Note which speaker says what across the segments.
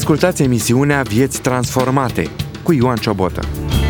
Speaker 1: Ascultați emisiunea Vieți Transformate cu Ioan Ciobotă.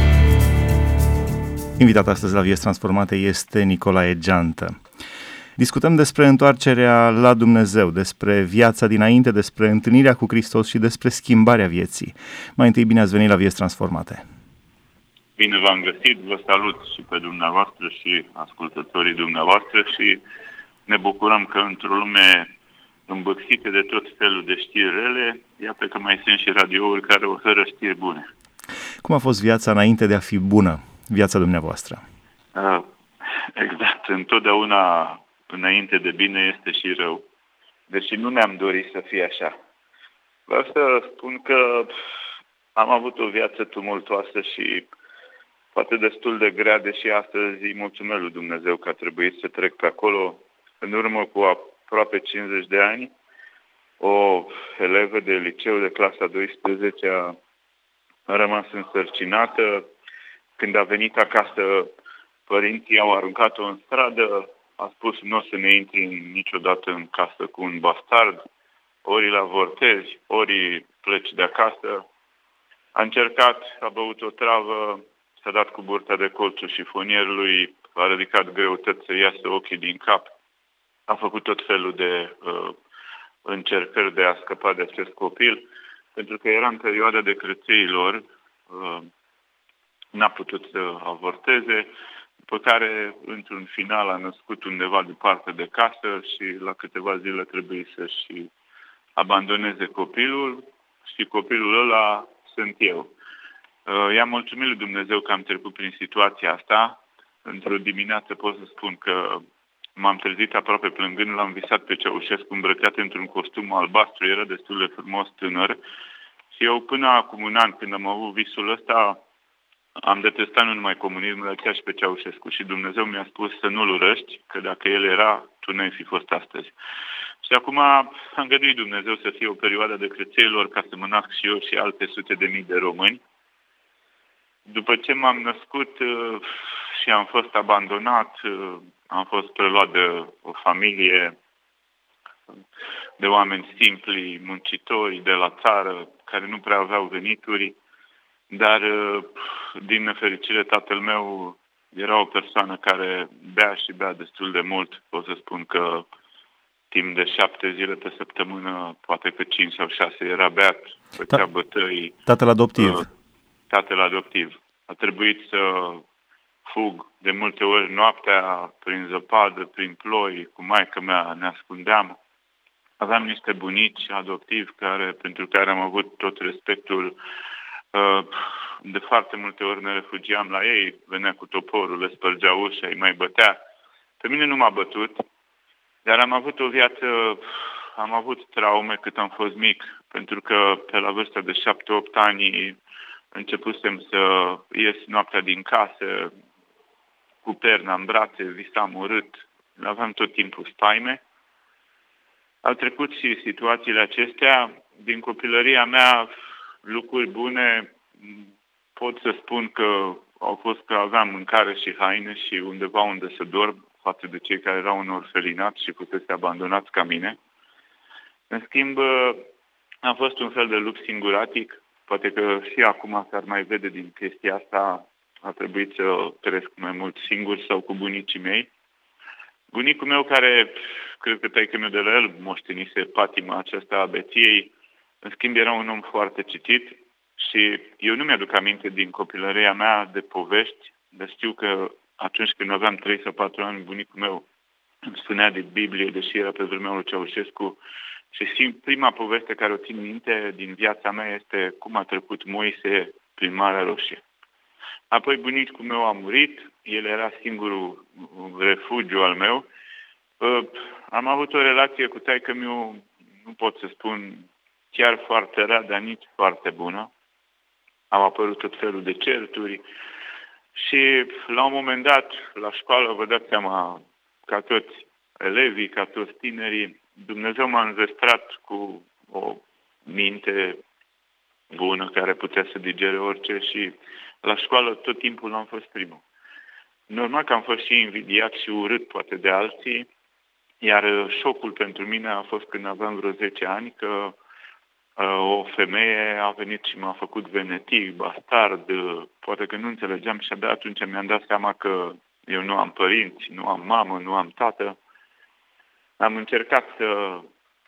Speaker 2: Invitat astăzi la Vieți Transformate este Nicolae Geantă. Discutăm despre întoarcerea la Dumnezeu, despre viața dinainte, despre întâlnirea cu Hristos și despre schimbarea vieții. Mai întâi, bine ați venit la Vieți Transformate.
Speaker 3: Bine v-am găsit, vă salut și pe dumneavoastră și ascultătorii dumneavoastră și ne bucurăm că într-o lume îmbârțită de tot felul de știri rele, iată că mai sunt și radiouri care oferă știri bune.
Speaker 2: Cum a fost viața înainte de a fi bună, viața dumneavoastră?
Speaker 3: Exact, întotdeauna înainte de bine este și rău, deși nu ne-am dorit să fie așa. Vreau să spun că am avut o viață tumultoasă și poate destul de grea, deși astăzi îi mulțumesc lui Dumnezeu că a trebuit să trec pe acolo. În urmă cu aproape 50 de ani, o elevă de liceu de clasa 12 a rămas însărcinată. Când a venit acasă, părinții au aruncat-o în stradă, a spus nu o să ne intri niciodată în casă cu un bastard, ori îl avortezi, ori pleci de acasă. A încercat, a băut o travă, s-a dat cu burta de colțul șifonierului, a ridicat greutăți să iasă ochii din cap. A făcut tot felul de încercări de a scăpa de acest copil, pentru că era în perioada de crețeilor, n-a putut să avorteze, după care, într-un final, a născut undeva departe de casă și la câteva zile trebuie să-și abandoneze copilul și copilul ăla sunt eu. I-am mulțumit lui Dumnezeu că am trecut prin situația asta. Într-o dimineață pot să spun că m-am trezit aproape plângând, l-am visat pe Ceaușescu îmbrăcat într-un costum albastru, era destul de frumos tânăr. Și eu până acum un an, când am avut visul ăsta, am detestat nu numai comunismul, dar chiar și pe Ceaușescu. Și Dumnezeu mi-a spus să nu-l urăști, că dacă el era, tu n-ai fi fost astăzi. Și acum am îngăduit Dumnezeu să fie o perioadă de crețeilor ca să mă nasc și eu și alte sute de mii de români. După ce m-am născut și am fost abandonat, am fost preluat de o familie de oameni simpli, muncitori de la țară, care nu prea aveau venituri, dar din nefericire tatăl meu era o persoană care bea și bea destul de mult. Pot să spun că timp de 7 zile pe săptămână, poate că 5 sau 6 era beat, făcea bătăi.
Speaker 2: Tatăl adoptiv.
Speaker 3: Tatăl adoptiv. A trebuit să fug de multe ori noaptea, prin zăpadă, prin ploi, cu maică mea ne ascundeam. Aveam niște bunici adoptivi pentru care am avut tot respectul. De foarte multe ori ne refugiam la ei, venea cu toporul, le spărgea ușa, îi mai bătea. Pe mine nu m-a bătut, dar am avut o viață, am avut traume cât am fost mic, pentru că pe la vârsta de 7-8 ani începusem să ies noaptea din casă, cu perna în brațe, visam urât, aveam tot timpul spaime. Au trecut și situațiile acestea. Din copilăria mea, lucruri bune, pot să spun că au fost că aveam mâncare și haine și undeva unde să dorm, față de cei care erau în orfelinat și fusese abandonați ca mine. În schimb, am fost un fel de lup singuratic. Poate că și acum s-ar mai vede din chestia asta, a trebuit să cresc mai mult singur sau cu bunicii mei. Bunicul meu, care, cred că taică-miu de la el moștenise patima aceasta a beției, în schimb era un om foarte citit și eu nu mi-aduc aminte din copilăria mea de povești, dar știu că atunci când aveam 3 sau 4 ani, bunicul meu îmi spunea de Biblie, deși era pe vremea lui Ceaușescu. Și prima poveste care o țin minte din viața mea este cum a trecut Moise prin Marea Roșie. Apoi bunicul meu a murit, el era singurul refugiu al meu. Am avut o relație cu taică-miu, nu pot să spun chiar foarte rea, dar nici foarte bună. Au apărut tot felul de certuri și la un moment dat, la școală, vă dați seama, ca toți elevii, ca toți tinerii, Dumnezeu m-a înzestrat cu o minte bună care putea să digere orice și la școală tot timpul am fost primul. Normal că am fost și invidiat și urât poate de alții, iar șocul pentru mine a fost când aveam vreo 10 ani că O femeie a venit și m-a făcut venetic, bastard, poate că nu înțelegeam și abia atunci mi-am dat seama că eu nu am părinți, nu am mamă, nu am tată. Am încercat să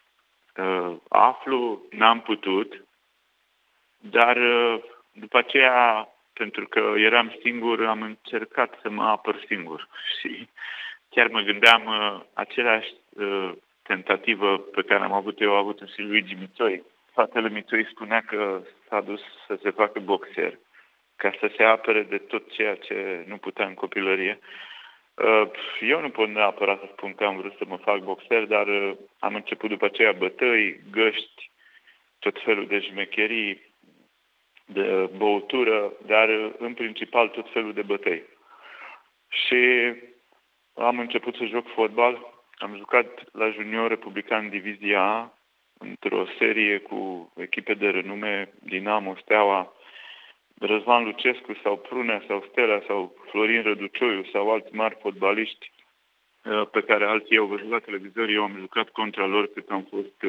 Speaker 3: aflu, n-am putut, dar după aceea, pentru că eram singur, am încercat să mă apăr singur. Și chiar mă gândeam aceleași tentativă pe care am avut eu, a avut și Luigi Mițoi. Fratele Mițoi spunea că s-a dus să se facă boxer, ca să se apere de tot ceea ce nu putea în copilărie. Eu nu pot neapărat să spun că am vrut să mă fac boxer, dar am început după aceea bătăi, găști, tot felul de șmecherii, de băutură, dar în principal tot felul de bătăi. Și am început să joc fotbal. Am jucat la junior republican Divizia A, într-o serie cu echipe de renume, Dinamo, Steaua, Răzvan Lucescu sau Prunea sau Stelea sau Florin Răducioiu sau alți mari fotbaliști pe care alții au văzut la televizor. Eu am jucat contra lor cât am fost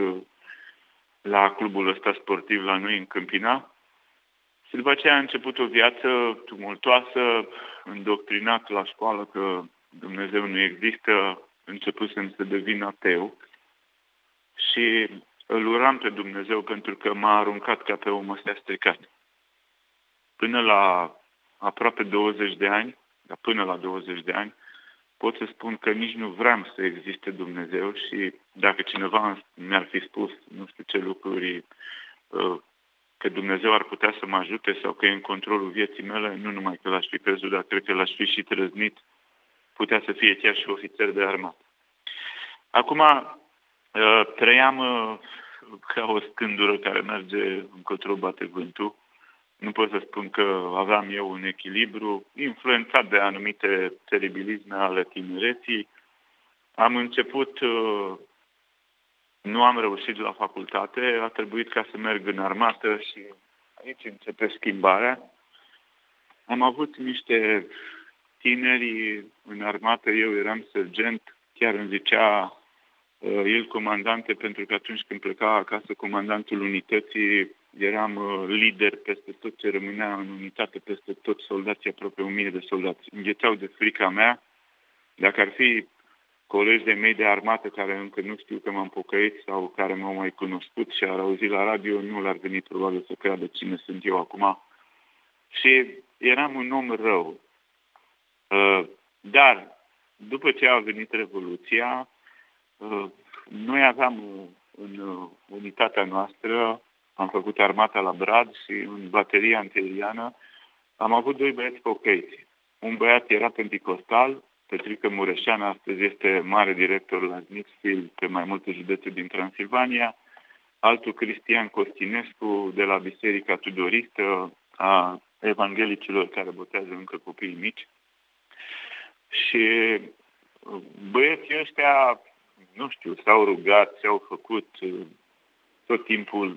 Speaker 3: la clubul ăsta sportiv la noi în Câmpina. Și după aceea a început o viață tumultoasă, îndoctrinat la școală că Dumnezeu nu există, începusem să devin ateu și îl uram pe Dumnezeu pentru că m-a aruncat ca pe o măsea stricat. Până la aproape 20 de ani, dar până la 20 de ani, pot să spun că nici nu vreau să existe Dumnezeu și dacă cineva mi-ar fi spus nu știu ce lucruri, că Dumnezeu ar putea să mă ajute sau că e în controlul vieții mele, nu numai că l-aș fi crezut, dar cred că l-aș fi și trăznit, putea să fie chiar și ofițer de armată. Acum trăiam ca o scândură care merge încotro bate vântul. Nu pot să spun că aveam eu un echilibru, influențat de anumite teribilisme ale tinereții. Am început, nu am reușit la facultate, a trebuit ca să merg în armată și aici începe schimbarea. Am avut niște tineri în armată, eu eram sergent, chiar îmi zicea el comandante, pentru că atunci când pleca acasă comandantul unității, eram lider peste tot ce rămânea în unitate, peste tot soldații, aproape 1000 de soldați. Înghețau de frica mea. Dacă ar fi colegi de mei de armată care încă nu știu că m-am pocăit sau care m-au mai cunoscut și ar auzi la radio, nu l-ar veni probabil să creadă cine sunt eu acum. Și eram un om rău. Dar după ce a venit Revoluția, noi aveam în unitatea noastră, am făcut armata la Brad și în bateria anteriană am avut 2 băieți pocăiți. Un băiat era penticostal, Petrică Mureșan, astăzi este mare director la Smithfield pe mai multe județe din Transilvania, altul Cristian Costinescu de la Biserica Tudoristă a evanghelicilor care botează încă copiii mici. Și băieții ăștia, nu știu, s-au rugat, s-au făcut tot timpul,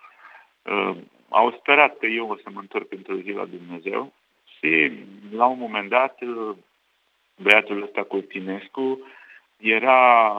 Speaker 3: au sperat că eu o să mă întorc într-o zi la Dumnezeu și la un moment dat băiatul ăsta Costinescu era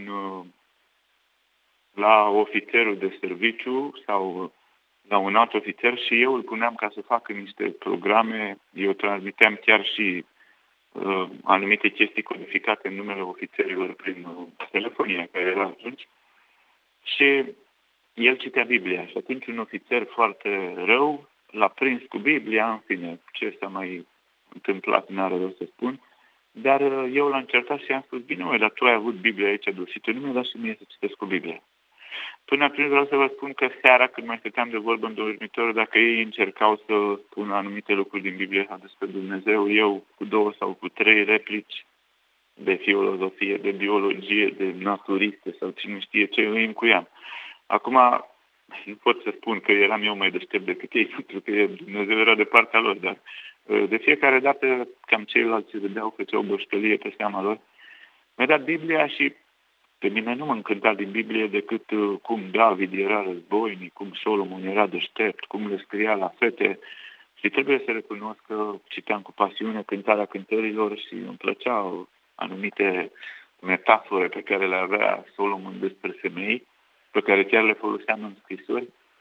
Speaker 3: la ofițerul de serviciu sau la un alt ofițer și eu îl puneam ca să facă niște programe, eu transmiteam chiar și anumite chestii codificate în numele ofițerilor prin telefonia care era atunci și el citea Biblia și atunci un ofițer foarte rău l-a prins cu Biblia, în fine, ce s-a mai întâmplat, n-are rău să spun, dar eu l-am certat și i-am spus, bine măi, dar tu ai avut Biblia aici dosită, nu mi-ai dat și mie să citesc cu Biblia. Până atunci vreau să vă spun că seara, când mai stăteam de vorbă în dormitor, dacă ei încercau să spună anumite lucruri din Biblie despre Dumnezeu, eu cu 2 sau cu 3 replici de filozofie, de biologie, de naturiste sau cine știe ce, îi încuiam. Acum, nu pot să spun că eram eu mai deștept decât ei, pentru că Dumnezeu era de partea lor, dar de fiecare dată cam ceilalți vedeau că o bășcălie pe seama lor. Mi-a dat Biblia și pe mine nu mă încânta din Biblie decât cum David era războinic, cum Solomon era deștept, cum le scria la fete. Și trebuie să recunosc că citeam cu pasiune Cântarea Cântărilor și îmi plăceau anumite metafore pe care le avea Solomon despre femei, pe care chiar le foloseam în scrisuri.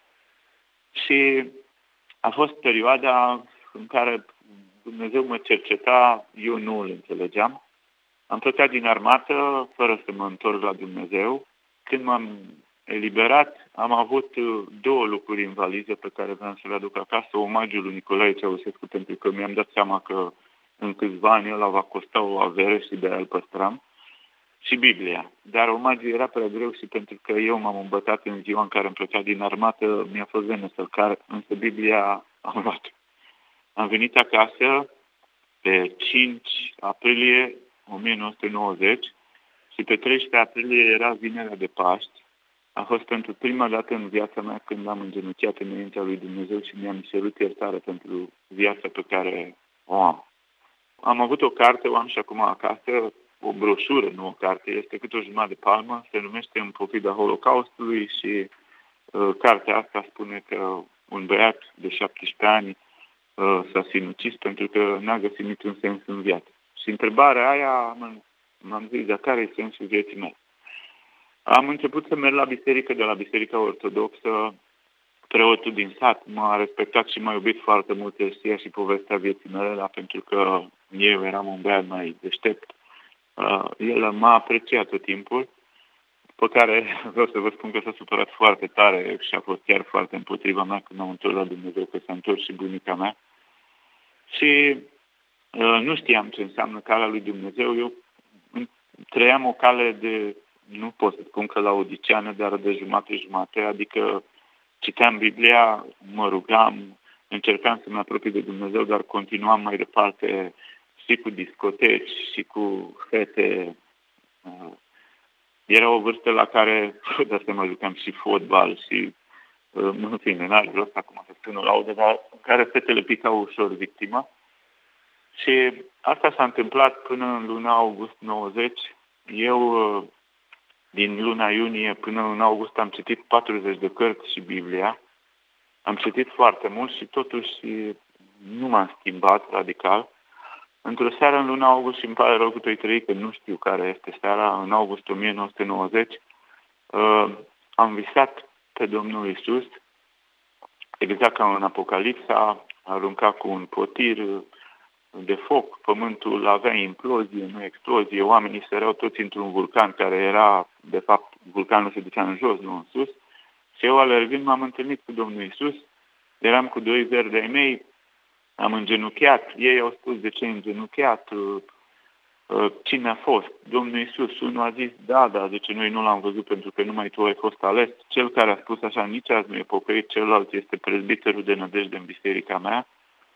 Speaker 3: Și a fost perioada în care Dumnezeu mă cerceta, eu nu îl înțelegeam. Am plecat din armată fără să mă întorc la Dumnezeu. Când m-am eliberat, am avut 2 lucruri în valiză pe care vreau să le aduc acasă. Omagiul lui Nicolae Ceaușescu, pentru că mi-am dat seama că în câțiva ani ăla va costa o avere și de-aia îl păstram. Și Biblia. Dar omagiul era prea greu și pentru că eu m-am îmbătat în ziua în care am plecat din armată, mi-a fost vreme să-l car, însă Biblia am luat. Am venit acasă pe 5 aprilie 1990 și pe 13 aprilie era vinerea de Paști. A fost pentru prima dată în viața mea când am îngenunchiat înaintea lui Dumnezeu și mi-am cerut iertare pentru viața pe care o am. Am avut o carte, o am și acum acasă, o broșură, nu o carte, este cât o jumătate de palmă, se numește În pofida Holocaustului și cartea asta spune că un băiat de 17 ani s-a sinucis pentru că n-a găsit niciun sens în viață. Și întrebarea aia m-am zis, dar care e sensul vieții mele? Am început să merg la biserică, de la Biserica Ortodoxă. Preotul din sat m-a respectat și m-a iubit foarte mult, știa și povestea vieții mele, dar pentru că eu eram un băiat mai deștept, el m-a apreciat tot timpul, pe care vreau să vă spun că s-a supărat foarte tare și a fost chiar foarte împotriva mea când m-am întors la Dumnezeu, că s-a întors și bunica mea. Și nu știam ce înseamnă calea lui Dumnezeu. Eu trăiam o cale de, nu pot să spun că la odiceană, dar de jumate-jumate, adică citeam Biblia, mă rugam, încercam să mă apropii de Dumnezeu, dar continuam mai departe și cu discoteci și cu fete. Era o vârstă la care, de seama, jucam și fotbal și, în fine, n-ar vrea acum să spun o laudă, dar în care fetele picau ușor victima. Și asta s-a întâmplat până în luna august 90. Eu, din luna iunie până în august, am citit 40 de cărți și Biblia. Am citit foarte mult și totuși nu m-am schimbat radical. Într-o seară în luna august, și îmi pare rău cu toi trăi, că nu știu care este seara, în august 1990, am visat pe Domnul Iisus, exact ca în Apocalipsa, arunca cu un potir de foc, pământul avea implozie, nu explozie, oamenii săreau toți într-un vulcan care era, de fapt, vulcanul se ducea în jos, nu în sus. Și eu, alergând, m-am întâlnit cu Domnul Iisus, eram cu 2 verzi ai mei, am îngenunchiat, ei au spus de ce îngenunchiat, cine a fost? Domnul Iisus. Unul a zis, da, zice, noi nu l-am văzut pentru că numai tu ai fost ales. Cel care a spus așa, nici azi nu e pocăit, celălalt este prezbiterul de nădejde în biserica mea.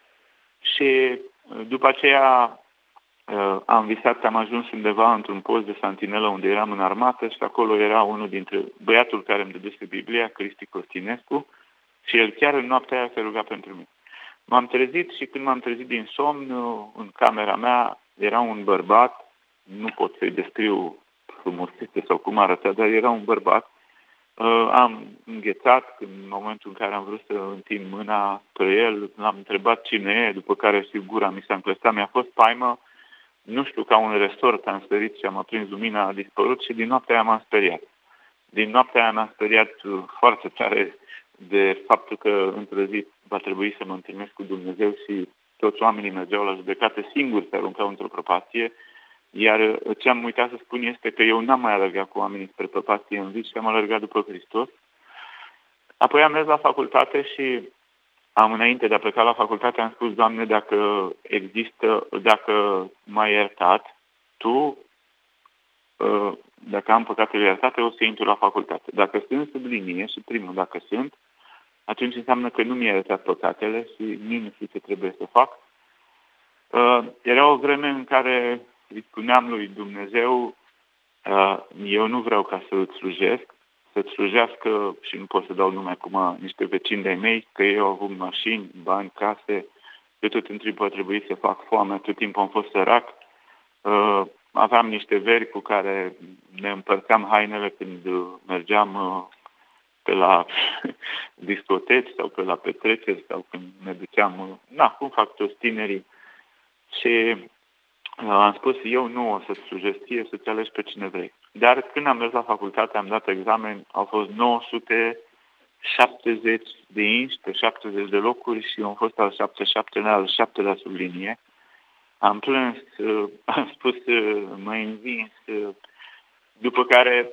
Speaker 3: Și după aceea am visat, am ajuns undeva într-un post de santinelă unde eram în armată și acolo era unul dintre băiatul care îmi dăduse Biblia, Cristi Costinescu, și el chiar în noaptea aia se ruga pentru mine. M-am trezit și când m-am trezit din somn, în camera mea era un bărbat, nu pot să-i descriu frumusețe sau cum arăta, dar era un bărbat. Am înghețat în momentul în care am vrut să întind mâna spre el, l-am întrebat cine e, după care și gura mi s-a înclăstat, mi-a fost paimă, nu știu, ca un resort am sărit și am aprins lumina, a dispărut și din noaptea aia m-am speriat. Din noaptea aia m-am speriat foarte tare de faptul că într-o zi va trebui să mă întâlnesc cu Dumnezeu și toți oamenii mergeau la judecată, singuri se aruncau într-o prăpastie, iar ce am uitat să spun este că eu n-am mai alergat cu oamenii spre prăpastie în vis și am alergat după Hristos. Apoi am mers la facultate și înainte de a pleca la facultate, am spus, Doamne, dacă există, dacă m-ai iertat, Tu, dacă am păcatele iertate, o să intru la facultate. Dacă sunt sub linie și primul, dacă sunt, atunci înseamnă că nu mi-a iertat păcatele și nici nu știu ce trebuie să fac. Era o vreme în care îi spuneam lui Dumnezeu, eu nu vreau ca să-ți slujesc, să-ți slujească, și nu pot să dau nume acum, niște vecini de-ai mei, că eu au avut mașini, bani, case, eu tot în timpul a trebuit să fac foame, tot timpul am fost sărac, aveam niște veri cu care ne împărțeam hainele când mergeam pe la discoteci sau pe la petreceri sau când ne duceam, cum fac toți tinerii. Și am spus, eu nu o să-ți slujesc ție, să-ți alegi pe cine vrei. Dar când am mers la facultate, am dat examen, au fost 900 70 de inși pe 70 de locuri și am fost al 77-lea, al 7-lea sub linie. Am plâns, am spus, m-a învins, după care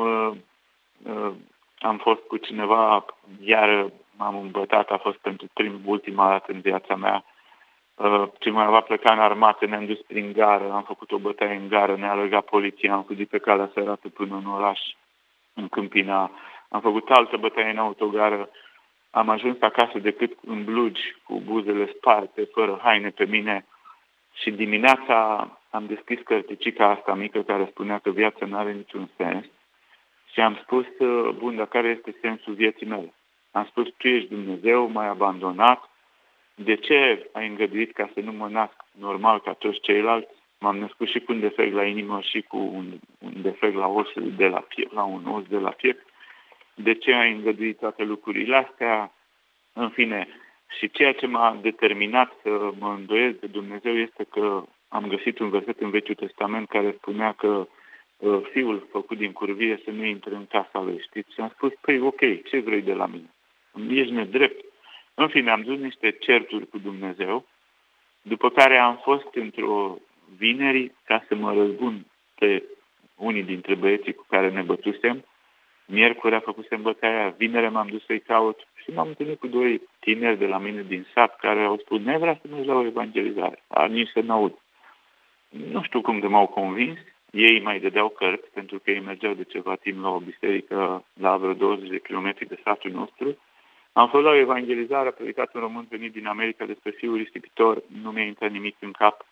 Speaker 3: am fost cu cineva, iar m-am îmbătat, a fost pentru ultima dată în viața mea. Cineva pleca în armată, ne-am dus prin gară, am făcut o bătaie în gară, ne-a alergat poliția, am fugit pe calea sărată până în oraș, în Câmpina, am făcut altă bătaie în autogară, am ajuns acasă decât în blugi, cu buzele sparte, fără haine pe mine și dimineața am deschis cărticica asta mică care spunea că viața nu are niciun sens și am spus, bun, dar care este sensul vieții mele? Am spus, tu ești Dumnezeu, m-ai abandonat, de ce ai îngăduit ca să nu mă nasc normal ca toți ceilalți? M-am născut și cu un defect la inimă și cu un defect la os de la piept, la un os de la piept. De ce ai îngăduit toate lucrurile astea? În fine, și ceea ce m-a determinat să mă îndoiesc de Dumnezeu este că am găsit un verset în Vechiul Testament care spunea că fiul făcut din curvie să nu intre în casa lui, știți? Și am spus, păi ok, ce vrei de la mine? Ești nedrept. În fine, am dus niște certuri cu Dumnezeu, după care am fost într-o vineri ca să mă răzbun pe unii dintre băieții cu care ne bătusem. Miercuri a făcusem bătaia, vineri m-am dus să-i caut și m-am întâlnit cu doi tineri de la mine din sat care au spus, ne vrea să mergi la o evangelizare, nici să n-aud. Nu știu cum de m-au convins, ei mai dădeau cărți pentru că ei mergeau de ceva timp la o biserică la vreo 20 de kilometri de satul nostru. Am fost la o evangelizare, a predicat un român venit din America despre fiul risipitor, nu mi-a intrat nimic în cap.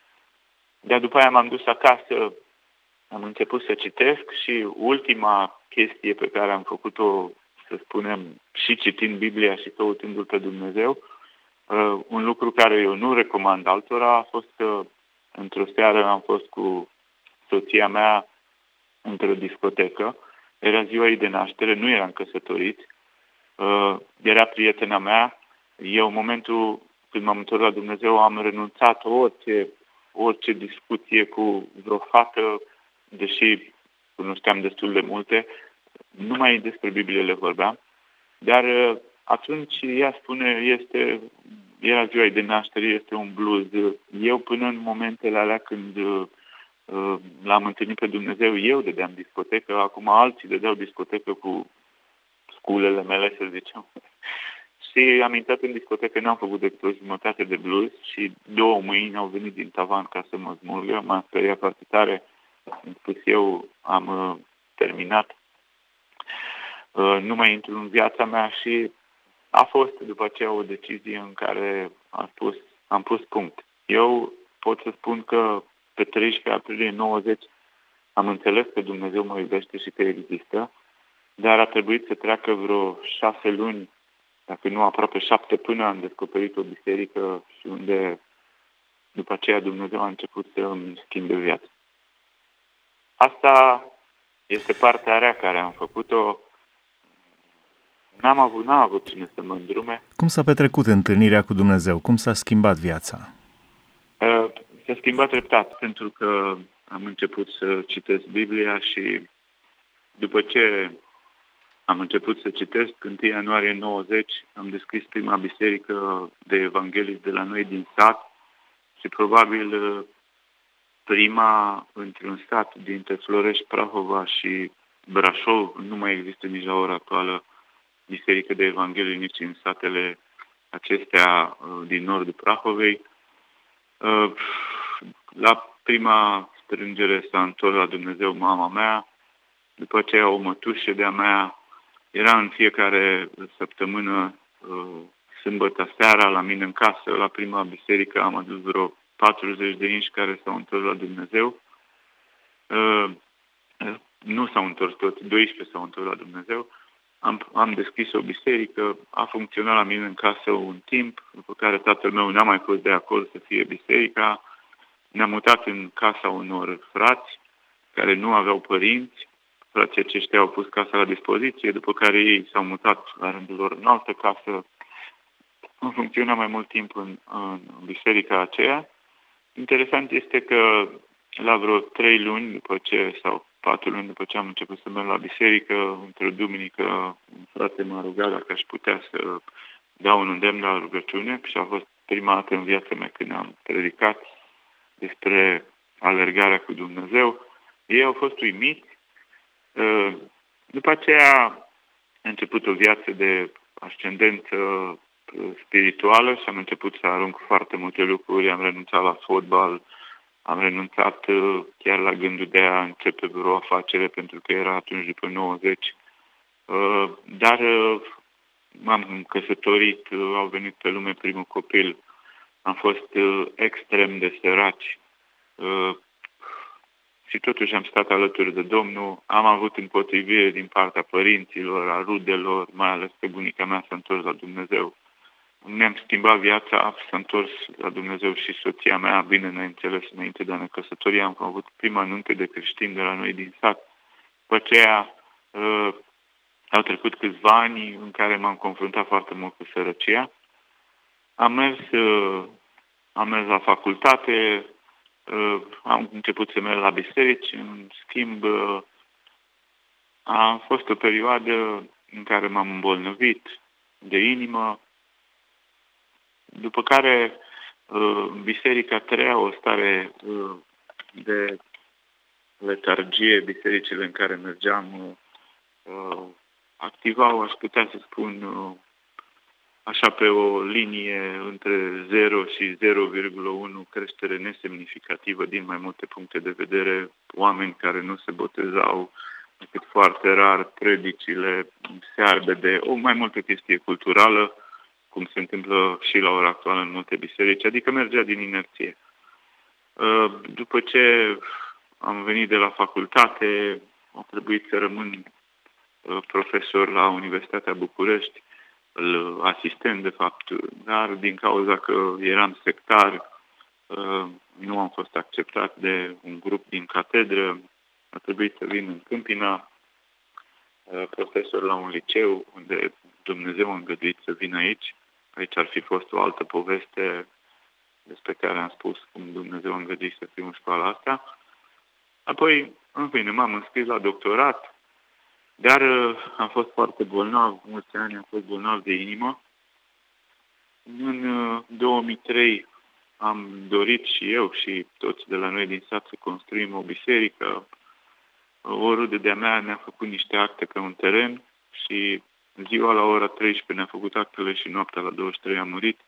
Speaker 3: De după aia m-am dus acasă, am început să citesc și ultima chestie pe care am făcut-o, să spunem, și citind Biblia și căutându-L pe Dumnezeu, un lucru care eu nu recomand altora a fost că într-o seară am fost cu soția mea într-o discotecă, era ziua ei de naștere, nu eram căsătoriți, era prietena mea, eu în momentul când m-am întors la Dumnezeu am renunțat orice discuție cu vreo fată, deși cunoșteam destul de multe, numai despre Biblie le vorbeam, dar atunci ea spune, era ziua ei de naștere, este un blues. Eu până în momentele alea când l-am întâlnit pe Dumnezeu, eu dădeam discotecă, acum alții dădeau discotecă cu sculele mele, să zicem. Și am intrat în discotecă, n-am făcut decât o jumătate de blues și 2 mâini au venit din tavan ca să mă smulgă. M-am speriat foarte tare. Am spus eu, am terminat. Nu mai intru în viața mea și a fost după aceea o decizie în care am pus punct. Eu pot să spun că pe 13 aprilie 90 am înțeles că Dumnezeu mă iubește și că există, dar a trebuit să treacă vreo 6 luni, dacă nu aproape 7, până am descoperit o biserică și unde după aceea Dumnezeu a început să îmi schimbe viața. Asta este partea rea care am făcut-o. N-am avut cine să mă îndrume.
Speaker 2: Cum s-a petrecut întâlnirea cu Dumnezeu? Cum s-a schimbat viața?
Speaker 3: S-a schimbat treptat, pentru că am început să citesc Biblia și după ce am început să citesc, 1 ianuarie 90, am deschis prima biserică de evanghelici de la noi din sat și probabil prima într-un sat dintre Florești, Prahova și Brașov. Nu mai există nici la ora actuală biserică de evanghelici nici în satele acestea din nordul Prahovei. La prima strângere s-a întors la Dumnezeu mama mea, după aceea o mătușă de-a mea. Era în fiecare săptămână, sâmbătă seara, la mine în casă, la prima biserică am adus vreo 40 de inși care s-au întors la Dumnezeu. Nu s-au întors toți, 12 s-au întors la Dumnezeu. Am deschis o biserică, a funcționat la mine în casă un timp, după care tatăl meu n-a mai fost de acord să fie biserica. Ne-am mutat în casa unor frați care nu aveau părinți. Frații aceștia au pus casa la dispoziție, după care ei s-au mutat la rândul lor în altă casă. Am funcționat mai mult timp în biserica aceea. Interesant este că la vreo 3 luni, după ce, sau 4 luni după ce am început să merg la biserică, într-o duminică, un frate m-a rugat dacă aș putea să dau un îndemn la rugăciune și a fost prima dată în viața mea când am predicat despre alergarea cu Dumnezeu. Ei au fost uimiți. După aceea a început o viață de ascendență spirituală și am început să arunc foarte multe lucruri. Am renunțat la fotbal, am renunțat chiar la gândul de a începe vreo afacere, pentru că era atunci după 90. Dar m-am căsătorit, au venit pe lume primul copil. Am fost extrem de săraci și totuși am stat alături de Domnul. Am avut împotrivire din partea părinților, a rudelor, mai ales că bunica mea s-a întors la Dumnezeu. Mi-am schimbat viața, s-a întors la Dumnezeu și soția mea, bineînțeles, înainte de a ne căsători. Am avut prima nuntă de creștini de la noi din sat. După aceea au trecut câțiva ani în care m-am confruntat foarte mult cu sărăcia. Am mers la facultate, am început să merg la biserici, în schimb a fost o perioadă în care m-am îmbolnăvit de inimă, după care biserica trăia o stare de letargie. Bisericile în care mergeam activau, aș putea să spun, așa pe o linie între 0 și 0,1 creștere nesemnificativă din mai multe puncte de vedere, oameni care nu se botezau, decât foarte rar, predicile searbede, o mai multă chestie culturală, cum se întâmplă și la ora actuală în multe biserici, adică mergea din inerție. După ce am venit de la facultate, a trebuit să rămân profesor la Universitatea București, asistent de fapt, dar din cauza că eram sectar, nu am fost acceptat de un grup din catedră, a trebuit să vin în Câmpina, profesor la un liceu unde Dumnezeu a îngăduit să vin aici. Aici ar fi fost o altă poveste despre care am spus cum Dumnezeu a îngăduit să fiu în școala asta. Apoi, în fine, m-am înscris la doctorat, dar am fost foarte bolnav, mulți ani am fost bolnav de inimă. În 2003 am dorit și eu și toți de la noi din sat să construim o biserică. O rudă de-a mea ne-a făcut niște acte pe un teren și ziua la ora 13 ne-a făcut actele și noaptea la 23 a murit.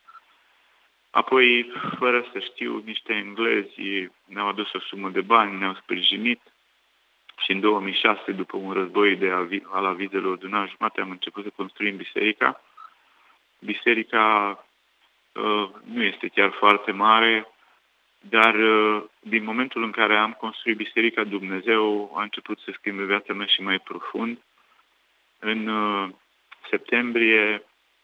Speaker 3: Apoi, fără să știu, niște englezi ne-au adus o sumă de bani, ne-au sprijinit și în 2006, după un război al avizelor de un an jumate, am început să construim biserica. Biserica nu este chiar foarte mare, dar din momentul în care am construit biserica, Dumnezeu a început să schimbe viața mea și mai profund. În septembrie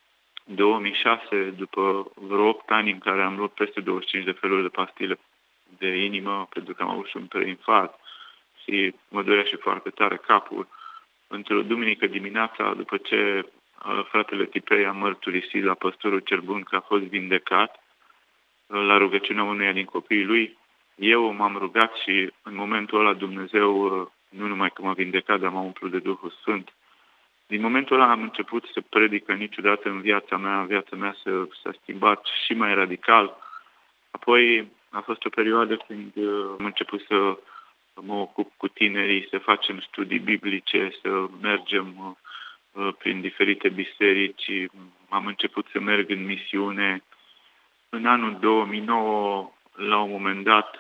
Speaker 3: 2006, după vreo 8 ani în care am luat peste 25 de feluri de pastile de inimă, pentru că am avut și un preinfarct și mă dorea și foarte tare capul, într-o duminică dimineața, după ce fratele Tipei a mărturisit la păstorul cel bun că a fost vindecat, la rugăciunea unuia din copiii lui, eu m-am rugat și în momentul ăla Dumnezeu nu numai că m-a vindecat, dar m-a umplut de Duhul Sfânt. Din momentul ăla am început să predic că niciodată în viața mea s-a schimbat și mai radical. Apoi a fost o perioadă când am început să mă ocup cu tinerii, să facem studii biblice, să mergem prin diferite biserici. Am început să merg în misiune. În anul 2009, la un moment dat,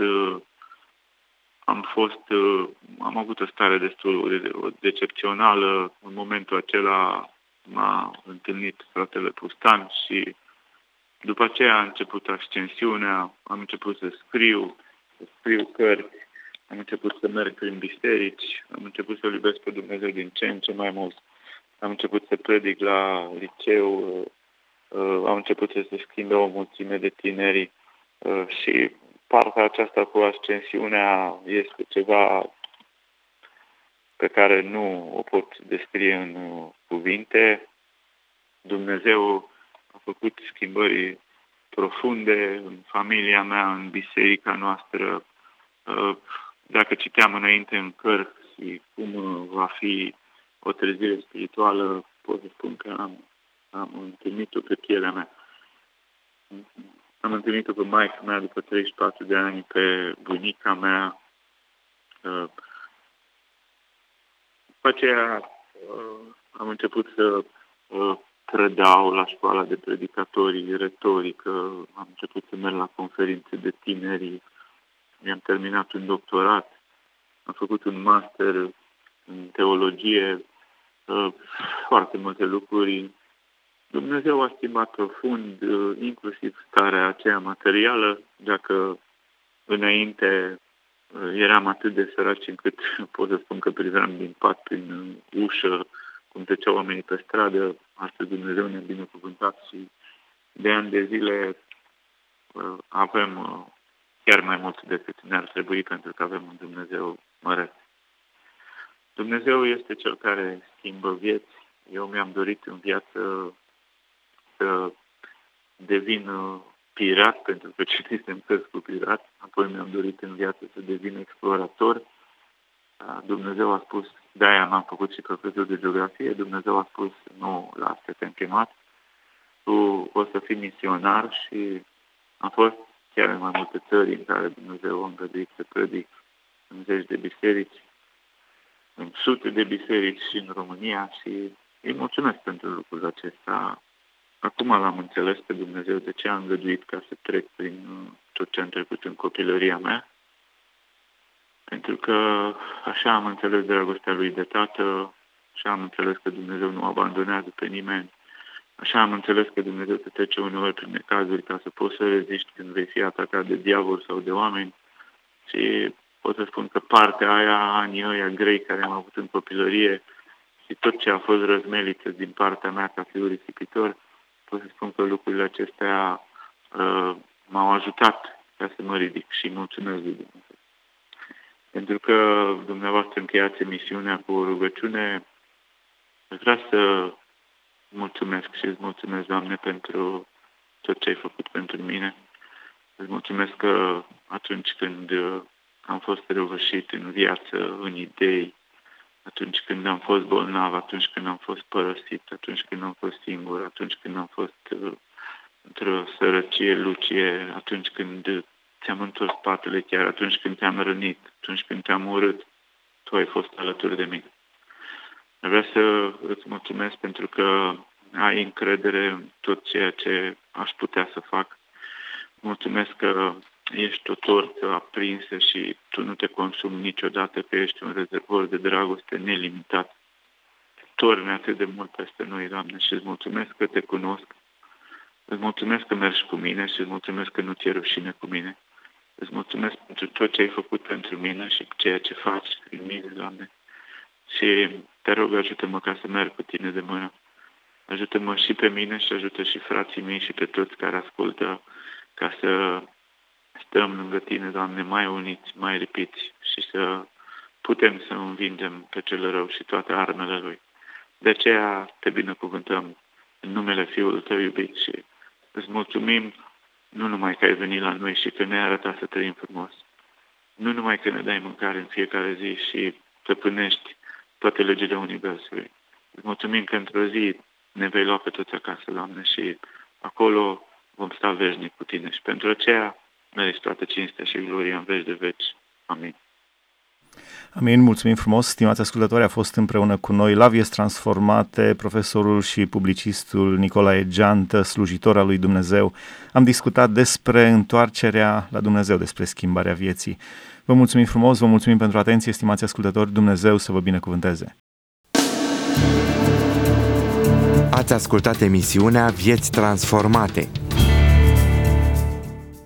Speaker 3: am avut o stare destul de decepțională. În momentul acela m-a întâlnit fratele Pustan și după aceea a început ascensiunea, am început să scriu cărți, am început să merg prin biserici, am început să iubesc pe Dumnezeu din ce în ce mai mult. Am început să predic la liceu, am început să se schimbe o mulțime de tineri și partea aceasta cu ascensiunea este ceva pe care nu o pot descrie în cuvinte. Dumnezeu a făcut schimbări profunde în familia mea, în biserica noastră. Dacă citeam înainte în cărți, și cum va fi o trezire spirituală, pot să spun că am întâlnit-o pe pielea mea. Am întâlnit-o pe maica mea după 34 de ani, pe bunica mea. După aceea am început să predau la școala de predicatori, retorică, am început să merg la conferințe de tineri, mi-am terminat un doctorat, am făcut un master în teologie, foarte multe lucruri. Dumnezeu a schimbat profund, inclusiv starea aceea materială. Dacă înainte eram atât de săraci încât pot să spun că priveam din pat prin ușă, cum treceau oamenii pe stradă, astăzi Dumnezeu ne-a binecuvântat și de ani de zile avem chiar mai mult decât ne-ar trebui, pentru că avem un Dumnezeu măreț. Dumnezeu este Cel care schimbă vieți. Eu mi-am dorit în viață să devin pirat, pentru că citisem cărți cu pirat, apoi mi-am dorit în viață să devin explorator. Dumnezeu a spus, de-aia m-am făcut și profesor de geografie, Dumnezeu a spus, nu, la asta te-am chemat, tu o să fii misionar și am fost chiar în mai multe țări în care Dumnezeu a îngăduit să predic în zeci de biserici, în sute de biserici și în România și îi mulțumesc pentru lucrul acesta. Acum l-am înțeles pe Dumnezeu de ce a îngăduit ca să trec prin tot ce am trecut în copilăria mea. Pentru că așa am înțeles dragostea Lui de Tată, așa am înțeles că Dumnezeu nu abandonează pe nimeni, așa am înțeles că Dumnezeu te trece uneori prin necazuri ca să poți să reziști când vei fi atacat de diavol sau de oameni. Și pot să spun că partea aia, anii ăia grei care am avut în copilărie și tot ce a fost răzmeliță din partea mea ca fiu risipitor, pot să spun că lucrurile acestea m-au ajutat ca să mă ridic și mulțumesc lui Dumnezeu. Pentru că dumneavoastră încheiați emisiunea cu o rugăciune, vreau să mulțumesc și îți mulțumesc, Doamne, pentru tot ce ai făcut pentru mine. Îți mulțumesc că atunci când am fost răvășit în viață, în idei, atunci când am fost bolnav, atunci când am fost părăsit, atunci când am fost singur, atunci când am fost într-o sărăcie lucie, atunci când ți-am întors spatele, chiar atunci când te-am rănit, atunci când te-am urât, tu ai fost alături de mine. Vreau să îți mulțumesc pentru că ai încredere în tot ceea ce aș putea să fac. Mulțumesc că ești o torță aprinsă și tu nu te consumi niciodată, că ești un rezervor de dragoste nelimitat. Torni atât de mult peste noi, Doamne, și îți mulțumesc că te cunosc. Îți mulțumesc că mergi cu mine și îți mulțumesc că nu ți-e rușine cu mine. Îți mulțumesc pentru tot ce ai făcut pentru mine și ceea ce faci în mine, Doamne. Și te rog, ajută-mă ca să merg cu tine de mână. Ajută-mă și pe mine și ajută și frații mei și pe toți care ascultă, ca să stăm lângă tine, Doamne, mai uniți, mai ripiți și să putem să învingem pe cel rău și toate armele lui. De aceea te binecuvântăm în numele Fiului Tău iubit și îți mulțumim nu numai că ai venit la noi și că ne-ai arătat să trăim frumos, nu numai că ne dai mâncare în fiecare zi și stăpânești toate legile Universului. Îți mulțumim că într-o zi ne vei lua pe toți acasă, Doamne, și acolo vom sta veșnic cu Tine. Și pentru aceea meriți toată cinstea și gloria în veci de veci. Amin.
Speaker 2: Amin, mulțumim frumos. Stimați ascultători, a fost împreună cu noi la Vieți Transformate profesorul și publicistul Nicolae Geantă, slujitor al lui Dumnezeu. Am discutat despre întoarcerea la Dumnezeu, despre schimbarea vieții. Vă mulțumim frumos, vă mulțumim pentru atenție, stimați ascultători, Dumnezeu să vă binecuvânteze.
Speaker 1: Ați ascultat emisiunea Vieți Transformate.